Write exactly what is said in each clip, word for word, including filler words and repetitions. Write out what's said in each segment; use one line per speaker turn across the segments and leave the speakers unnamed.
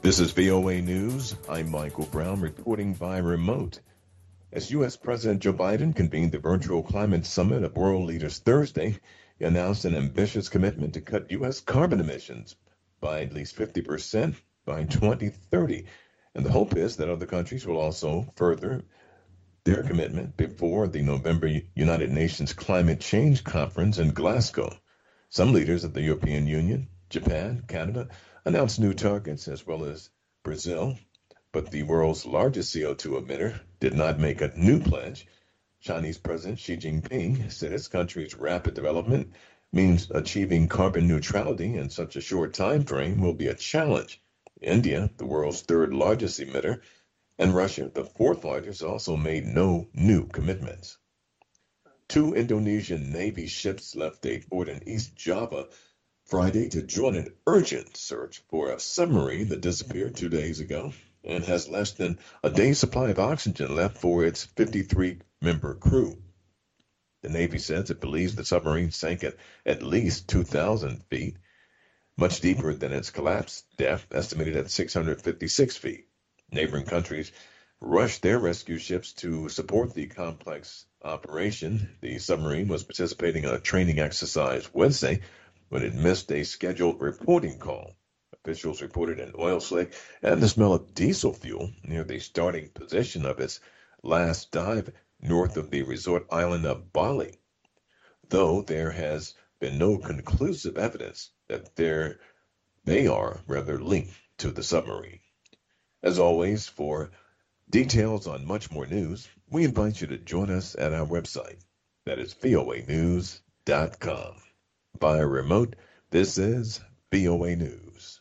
This is V O A News. I'm Michael Brown reporting by remote. As U S. President Joe Biden convened the virtual climate summit of world leaders Thursday, he announced an ambitious commitment to cut U S carbon emissions by at least fifty percent by twenty thirty. And the hope is that other countries will also further their commitment before the November United Nations Climate Change Conference in Glasgow. Some leaders of the European Union, Japan, Canada announced new targets, as well as Brazil, but the world's largest C O two emitter did not make a new pledge. Chinese President Xi Jinping said his country's rapid development means achieving carbon neutrality in such a short time frame will be a challenge. India, the world's third largest emitter, and Russia, the fourth largest, also made no new commitments. Two Indonesian Navy ships left a port in East Java Friday to join an urgent search for a submarine that disappeared two days ago and has less than a day's supply of oxygen left for its fifty-three member crew. The Navy says it believes the submarine sank at at least two thousand feet, much deeper than its collapse depth, estimated at six hundred fifty-six feet. Neighboring countries rushed their rescue ships to support the complex operation. The submarine was participating in a training exercise Wednesday when it missed a scheduled reporting call. Officials reported an oil slick and the smell of diesel fuel near the starting position of its last dive north of the resort island of Bali, though there has been no conclusive evidence that they're, they are rather linked to the submarine. As always, for details on much more news, we invite you to join us at our website. That is V O A news dot com. Via remote, this is V O A News.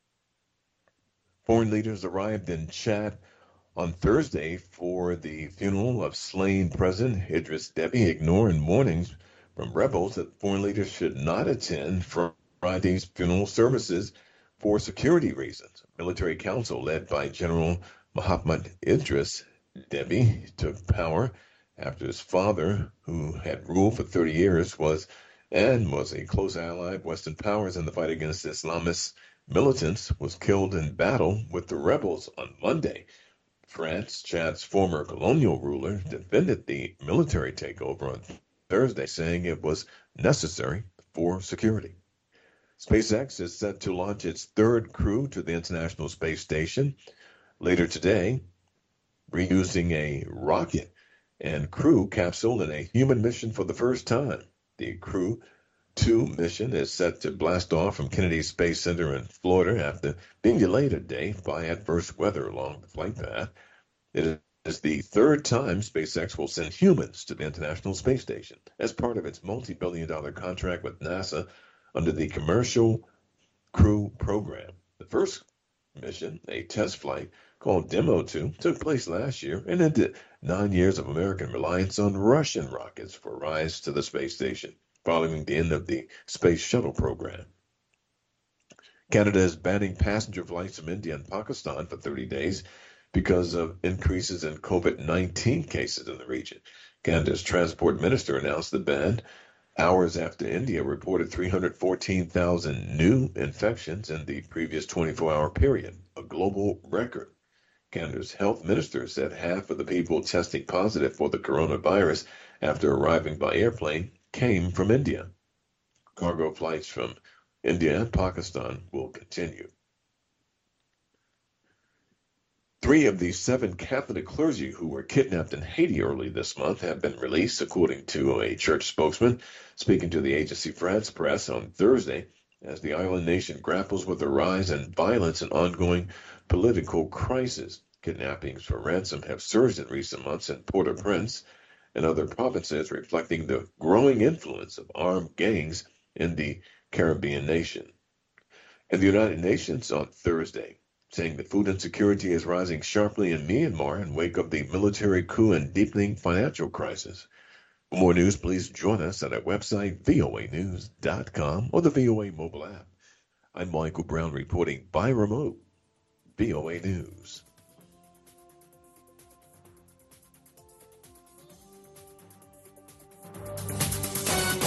Foreign leaders arrived in Chad on Thursday for the funeral of slain President Idris Deby, ignoring warnings from rebels that foreign leaders should not attend Friday's funeral services for security reasons. A military council led by General Mohammad Idris Deby took power after his father, who had ruled for thirty years, was and was a close ally of Western powers in the fight against Islamist militants, was killed in battle with the rebels on Monday. France, Chad's former colonial ruler, defended the military takeover on Thursday, saying it was necessary for security. SpaceX is set to launch its third crew to the International Space Station later today, reusing a rocket and crew capsule in a human mission for the first time. The Crew two mission is set to blast off from Kennedy Space Center in Florida after being delayed a day by adverse weather along the flight path. It is the third time SpaceX will send humans to the International Space Station as part of its multi-billion dollar contract with NASA under the Commercial Crew Program. The first mission, a test flight called Demo two, took place last year and ended nine years of American reliance on Russian rockets for a rise to the space station, following the end of the Space Shuttle program. Canada is banning passenger flights from India and Pakistan for thirty days because of increases in COVID nineteen cases in the region. Canada's transport minister announced the ban hours after India reported three hundred fourteen thousand new infections in the previous twenty-four hour period, a global record. Canada's health minister said half of the people testing positive for the coronavirus after arriving by airplane came from India. Cargo flights from India and Pakistan will continue. Three of the seven Catholic clergy who were kidnapped in Haiti early this month have been released, according to a church spokesman speaking to the agency France Press on Thursday, as the island nation grapples with the rise in violence and ongoing political crisis. Kidnappings for ransom have surged in recent months in Port-au-Prince and other provinces, reflecting the growing influence of armed gangs in the Caribbean nation. And the United Nations on Thursday, saying that food insecurity is rising sharply in Myanmar in wake of the military coup and deepening financial crisis. For more news, please join us at our website, V O A news dot com, or the V O A mobile app. I'm Michael Brown reporting by remote, V O A News.